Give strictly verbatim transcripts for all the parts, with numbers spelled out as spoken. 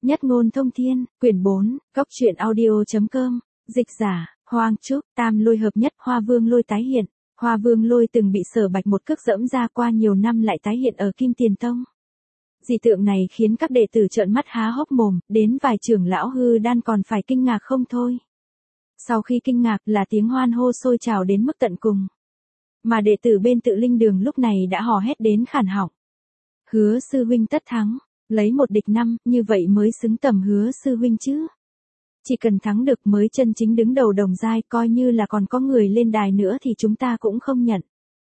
Nhất ngôn thông thiên, quyển bốn, góc truyện audio.com, dịch giả, Hoang Trúc, tam lôi hợp nhất, Hoa Vương lôi tái hiện. Hoa Vương lôi từng bị Sở Bạch một cước dẫm ra, qua nhiều năm lại tái hiện ở Kim Tiền Tông. Dị tượng này khiến các đệ tử trợn mắt há hốc mồm, đến vài trưởng lão hư đan còn phải kinh ngạc không thôi. Sau khi kinh ngạc là tiếng hoan hô sôi trào đến mức tận cùng. Mà đệ tử bên Tự Linh Đường lúc này đã hò hét đến khản họng. Hứa sư huynh tất thắng, lấy một địch năm, như vậy mới xứng tầm Hứa sư huynh chứ. Chỉ cần thắng được mới chân chính đứng đầu đồng giai, coi như là còn có người lên đài nữa thì chúng ta cũng không nhận.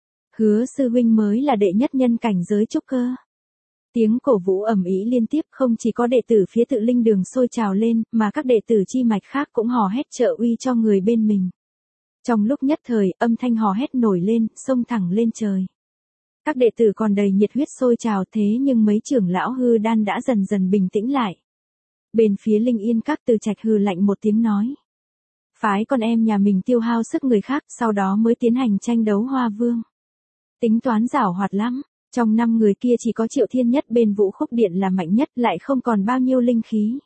Hứa sư huynh mới là đệ nhất nhân cảnh giới trúc cơ. Tiếng cổ vũ ầm ĩ liên tiếp, không chỉ có đệ tử phía Tự Linh Đường sôi trào lên, mà các đệ tử chi mạch khác cũng hò hét trợ uy cho người bên mình. Trong lúc nhất thời, âm thanh hò hét nổi lên, xông thẳng lên trời. Các đệ tử còn đầy nhiệt huyết sôi trào, thế nhưng mấy trưởng lão hư đan đã dần dần bình tĩnh lại. Bên phía Linh Yên Các, Từ Trạch hừ lạnh một tiếng nói. Phái con em nhà mình tiêu hao sức người khác, sau đó mới tiến hành tranh đấu Hoa Vương. Tính toán giảo hoạt lắm, trong năm người kia chỉ có Triệu Thiên Nhất bên Vũ Khúc Điện là mạnh nhất, lại không còn bao nhiêu linh khí.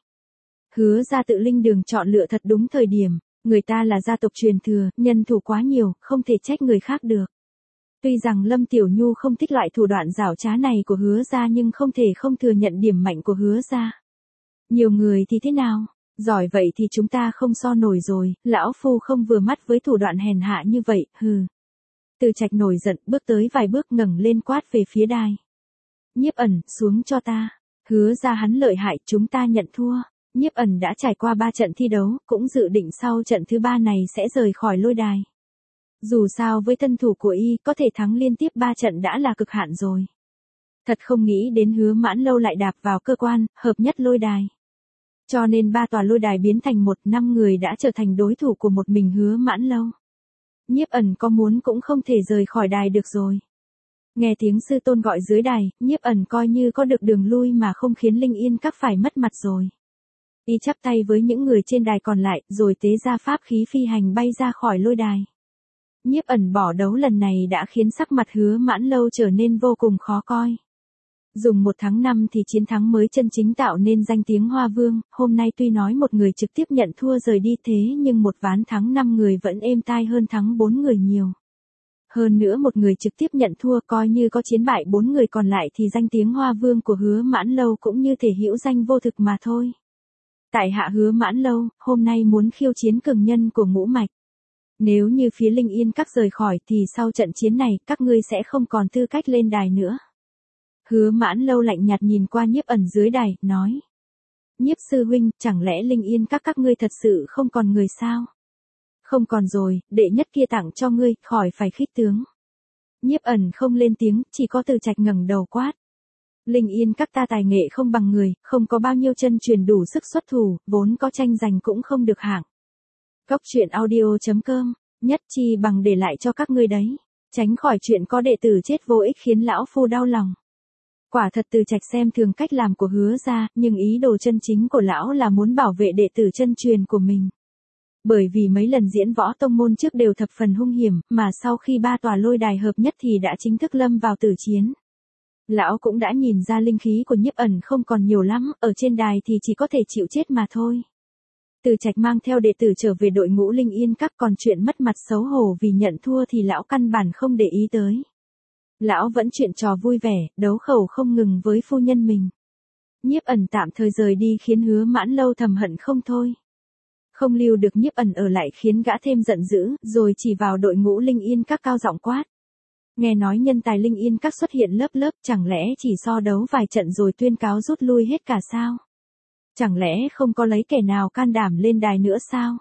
Hứa ra Tự Linh Đường chọn lựa thật đúng thời điểm, người ta là gia tộc truyền thừa, nhân thủ quá nhiều, không thể trách người khác được. Tuy rằng Lâm Tiểu Nhu không thích loại thủ đoạn giảo trá này của Hứa ra, nhưng không thể không thừa nhận điểm mạnh của Hứa ra. Nhiều người thì thế nào? Giỏi vậy thì chúng ta không so nổi rồi, lão phu không vừa mắt với thủ đoạn hèn hạ như vậy, hừ. Từ Trạch nổi giận, bước tới vài bước ngẩng lên quát về phía đài. Nhiếp Ẩn, xuống cho ta. Hứa ra hắn lợi hại, chúng ta nhận thua. Nhiếp Ẩn đã trải qua ba trận thi đấu, cũng dự định sau trận thứ ba này sẽ rời khỏi lôi đài. Dù sao với thân thủ của y, có thể thắng liên tiếp ba trận đã là cực hạn rồi. Thật không nghĩ đến Hứa Mãn Lâu lại đạp vào cơ quan, hợp nhất lôi đài. Cho nên ba tòa lôi đài biến thành một, năm người đã trở thành đối thủ của một mình Hứa Mãn Lâu. Nhiếp Ẩn có muốn cũng không thể rời khỏi đài được rồi. Nghe tiếng sư tôn gọi dưới đài, Nhiếp Ẩn coi như có được đường lui mà không khiến Linh Yên Các phải mất mặt rồi. Y chắp tay với những người trên đài còn lại, rồi tế ra pháp khí phi hành bay ra khỏi lôi đài. Nhiếp Ẩn bỏ đấu lần này đã khiến sắc mặt Hứa Mãn Lâu trở nên vô cùng khó coi. Dùng một tháng năm thì chiến thắng mới chân chính tạo nên danh tiếng Hoa Vương, hôm nay tuy nói một người trực tiếp nhận thua rời đi thế nhưng một ván thắng năm người vẫn êm tai hơn thắng bốn người nhiều. Hơn nữa một người trực tiếp nhận thua, coi như có chiến bại bốn người còn lại thì danh tiếng Hoa Vương của Hứa Mãn Lâu cũng như thể hữu danh vô thực mà thôi. Tại hạ Hứa Mãn Lâu, hôm nay muốn khiêu chiến cường nhân của ngũ mạch. Nếu như phía Linh Yên Các rời khỏi thì sau trận chiến này các ngươi sẽ không còn tư cách lên đài nữa. Hứa Mãn Lâu lạnh nhạt nhìn qua Nhiếp Ẩn dưới đài, nói. Nhiếp sư huynh, chẳng lẽ Linh Yên Các các ngươi thật sự không còn người sao? Không còn rồi, đệ nhất kia tặng cho ngươi, khỏi phải khích tướng. Nhiếp Ẩn không lên tiếng, chỉ có Từ Trạch ngẩng đầu quát. Linh Yên Các ta tài nghệ không bằng người, không có bao nhiêu chân truyền đủ sức xuất thủ, vốn có tranh giành cũng không được hạng. Góc truyện audio.com, nhất chi bằng để lại cho các ngươi đấy. Tránh khỏi chuyện có đệ tử chết vô ích khiến lão phu đau lòng. Quả thật Từ Trạch xem thường cách làm của Hứa ra, nhưng ý đồ chân chính của lão là muốn bảo vệ đệ tử chân truyền của mình. Bởi vì mấy lần diễn võ tông môn trước đều thập phần hung hiểm, mà sau khi ba tòa lôi đài hợp nhất thì đã chính thức lâm vào tử chiến. Lão cũng đã nhìn ra linh khí của Nhiếp Ẩn không còn nhiều lắm, ở trên đài thì chỉ có thể chịu chết mà thôi. Từ Trạch mang theo đệ tử trở về đội ngũ Linh Yên Các, còn chuyện mất mặt xấu hổ vì nhận thua thì lão căn bản không để ý tới. Lão vẫn chuyện trò vui vẻ, đấu khẩu không ngừng với phu nhân mình. Nhiếp Ẩn tạm thời rời đi khiến Hứa Mãn Lâu thầm hận không thôi. Không lưu được Nhiếp Ẩn ở lại khiến gã thêm giận dữ, rồi chỉ vào đội ngũ Linh Yên Các cao giọng quát. Nghe nói nhân tài Linh Yên Các xuất hiện lớp lớp, chẳng lẽ chỉ so đấu vài trận rồi tuyên cáo rút lui hết cả sao? Chẳng lẽ không có lấy kẻ nào can đảm lên đài nữa sao?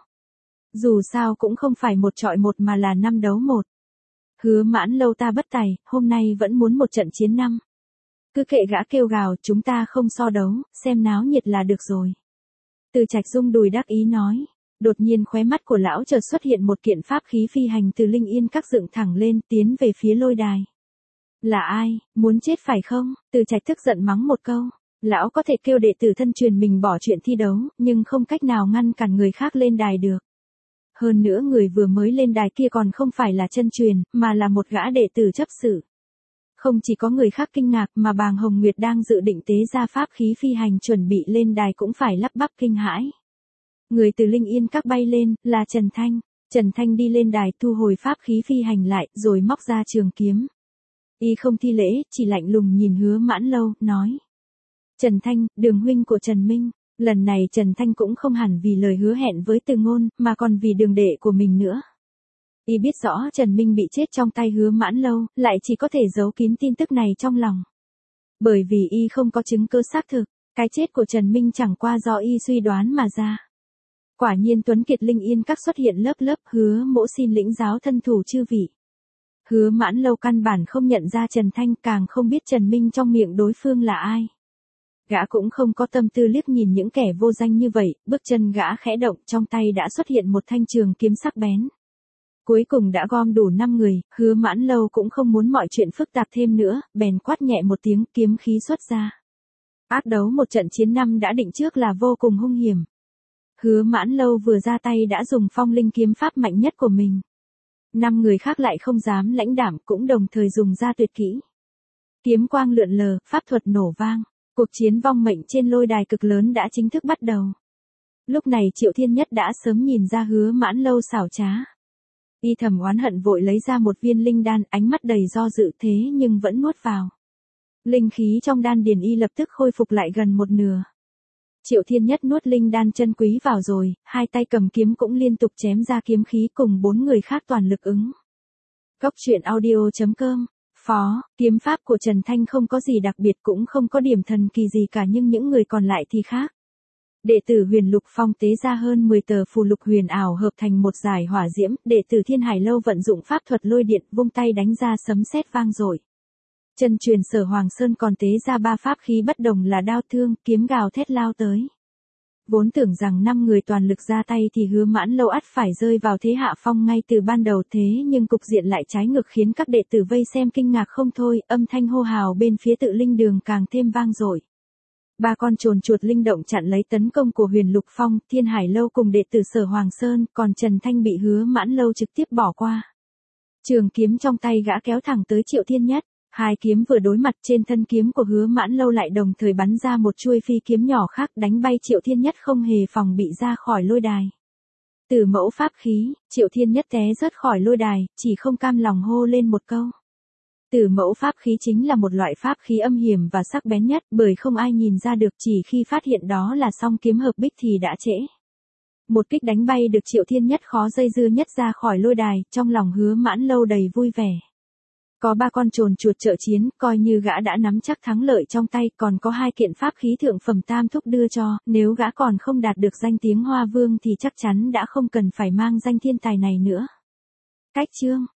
Dù sao cũng không phải một chọi một mà là năm đấu một. Hứa Mãn Lâu ta bất tài, hôm nay vẫn muốn một trận chiến năm. Cứ kệ gã kêu gào, chúng ta không so đấu, xem náo nhiệt là được rồi. Từ Trạch rung đùi đắc ý nói. Đột nhiên khóe mắt của lão chợt xuất hiện một kiện pháp khí phi hành từ Linh Yên Các dựng thẳng lên, tiến về phía lôi đài. Là ai, muốn chết phải không? Từ Trạch tức giận mắng một câu. Lão có thể kêu đệ tử thân truyền mình bỏ chuyện thi đấu, nhưng không cách nào ngăn cản người khác lên đài được. Hơn nữa người vừa mới lên đài kia còn không phải là chân truyền, mà là một gã đệ tử chấp sự. Không chỉ có người khác kinh ngạc mà Bàng Hồng Nguyệt đang dự định tế ra pháp khí phi hành chuẩn bị lên đài cũng phải lắp bắp kinh hãi. Người từ Linh Yên Các bay lên, là Trần Thanh. Trần Thanh đi lên đài thu hồi pháp khí phi hành lại, rồi móc ra trường kiếm. Y không thi lễ, chỉ lạnh lùng nhìn Hứa Mãn Lâu, nói. Trần Thanh, đường huynh của Trần Minh. Lần này Trần Thanh cũng không hẳn vì lời hứa hẹn với Từ Ngôn, mà còn vì đường đệ của mình nữa. Y biết rõ Trần Minh bị chết trong tay Hứa Mãn Lâu, lại chỉ có thể giấu kín tin tức này trong lòng. Bởi vì Y không có chứng cứ xác thực, cái chết của Trần Minh chẳng qua do Y suy đoán mà ra. Quả nhiên Tuấn Kiệt Linh Yên Các xuất hiện lớp lớp, Hứa Mỗ xin lĩnh giáo thân thủ chư vị. Hứa Mãn Lâu căn bản không nhận ra Trần Thanh, càng không biết Trần Minh trong miệng đối phương là ai. Gã cũng không có tâm tư liếc nhìn những kẻ vô danh như vậy, bước chân gã khẽ động, trong tay đã xuất hiện một thanh trường kiếm sắc bén. Cuối cùng đã gom đủ năm người, Hứa Mãn Lâu cũng không muốn mọi chuyện phức tạp thêm nữa, bèn quát nhẹ một tiếng, kiếm khí xuất ra. Ác đấu một trận chiến năm đã định trước là vô cùng hung hiểm. Hứa Mãn Lâu vừa ra tay đã dùng phong linh kiếm pháp mạnh nhất của mình. Năm người khác lại không dám lãnh đảm, cũng đồng thời dùng ra tuyệt kỹ. Kiếm quang lượn lờ, pháp thuật nổ vang. Cuộc chiến vong mệnh trên lôi đài cực lớn đã chính thức bắt đầu. Lúc này Triệu Thiên Nhất đã sớm nhìn ra Hứa Mãn Lâu xảo trá. Y thầm oán hận vội lấy ra một viên linh đan, ánh mắt đầy do dự thế nhưng vẫn nuốt vào. Linh khí trong đan điền Y lập tức khôi phục lại gần một nửa. Triệu Thiên Nhất nuốt linh đan chân quý vào rồi, hai tay cầm kiếm cũng liên tục chém ra kiếm khí cùng bốn người khác toàn lực ứng. Góc truyện audio chấm com. Phó, kiếm pháp của Trần Thanh không có gì đặc biệt cũng không có điểm thần kỳ gì cả, nhưng những người còn lại thì khác. Đệ tử Huyền Lục Phong tế ra hơn mười tờ phù lục huyền ảo hợp thành một dải hỏa diễm, đệ tử Thiên Hải Lâu vận dụng pháp thuật lôi điện, vung tay đánh ra sấm sét vang dội. Chân truyền Sở Hoàng Sơn còn tế ra ba pháp khí bất đồng là đao thương, kiếm gào thét lao tới. Vốn tưởng rằng năm người toàn lực ra tay thì Hứa Mãn Lâu ắt phải rơi vào thế hạ phong ngay từ ban đầu, thế nhưng cục diện lại trái ngược khiến các đệ tử vây xem kinh ngạc không thôi, âm thanh hô hào bên phía Tự Linh Đường càng thêm vang dội. Ba con trồn chuột linh động chặn lấy tấn công của Huyền Lục Phong, Thiên Hải Lâu cùng đệ tử Sở Hoàng Sơn, còn Trần Thanh bị Hứa Mãn Lâu trực tiếp bỏ qua. Trường kiếm trong tay gã kéo thẳng tới Triệu Thiên Nhất. Hai kiếm vừa đối mặt, trên thân kiếm của Hứa Mãn Lâu lại đồng thời bắn ra một chuôi phi kiếm nhỏ khác, đánh bay Triệu Thiên Nhất không hề phòng bị ra khỏi lôi đài. Từ mẫu pháp khí, Triệu Thiên Nhất té rớt khỏi lôi đài, chỉ không cam lòng hô lên một câu. Từ mẫu pháp khí chính là một loại pháp khí âm hiểm và sắc bén nhất, bởi không ai nhìn ra được, chỉ khi phát hiện đó là song kiếm hợp bích thì đã trễ. Một kích đánh bay được Triệu Thiên Nhất khó dây dưa nhất ra khỏi lôi đài, trong lòng Hứa Mãn Lâu đầy vui vẻ. Có ba con trồn chuột trợ chiến, coi như gã đã nắm chắc thắng lợi trong tay, còn có hai kiện pháp khí thượng phẩm tam thúc đưa cho, nếu gã còn không đạt được danh tiếng Hoa Vương thì chắc chắn đã không cần phải mang danh thiên tài này nữa. Cách chương